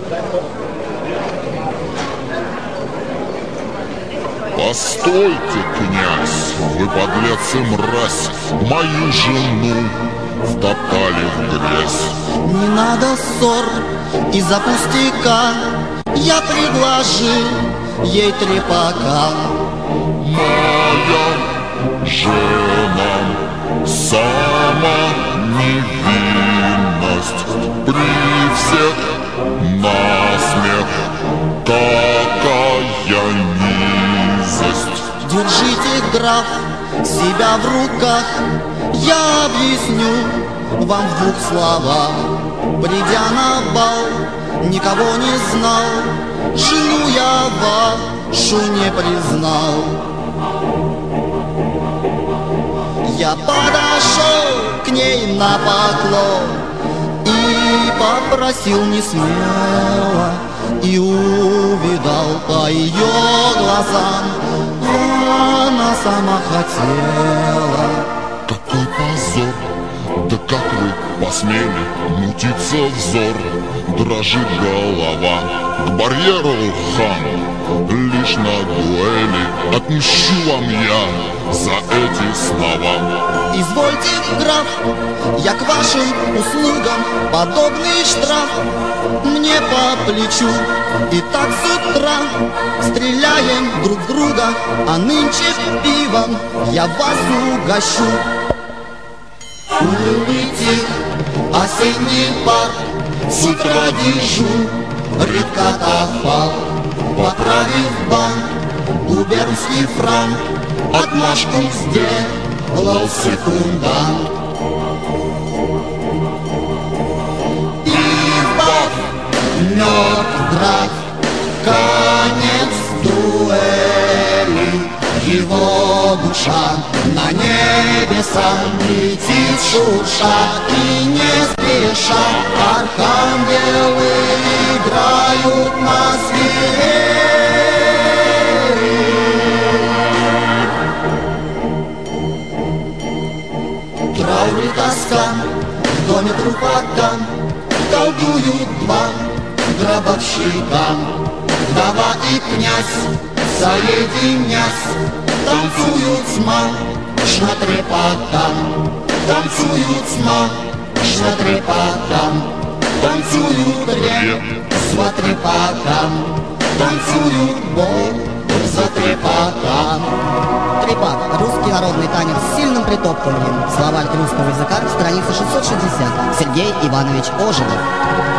Постойте, князь, вы, подлец и мразь, мою жену втоптали в грязь. Не надо ссор из-за пустяка, я предложил ей трепака. Моя жена сама невинность, при всех насмех, какая низость. Держите, граф, себя в руках, я объясню вам в двух словах. Придя на бал, никого не знал, жену я вашу не признал. Я подошел к ней на поклон и попросил не смело, и увидал по ее глазам, она сама хотела. Какой позор! Да как вы посмели, мутиться взор, дрожит голова. К барьеру, хан, лишь на дуэли отмщу вам я за эти слова. Извольте, граф, я к вашим услугам, подобный штраф мне по плечу. И так с утра стреляем друг в друга, а нынче пивом я вас угощу. Унылый тих, осенний пар, с утра дежур, редкотофал. Поправив банк, губернский франк, отмашку сделал секундант. Пив-пав, мертв граф, конец дуэли. Его душа на небеса летит шурша, и не спеша архангелы играют на свирели. Траур и тоска в доме трупака, колдуют два гробовщика. Вдова и князь, соединясь, танцуют смачно трепотом, танцуют смачно трепотом, танцуют резво трепотом, танцуют бой за трепотом. Трепат – русский народный танец с сильным притоптыванием. Словарь русского языка, страница 660. Сергей Иванович Ожегов.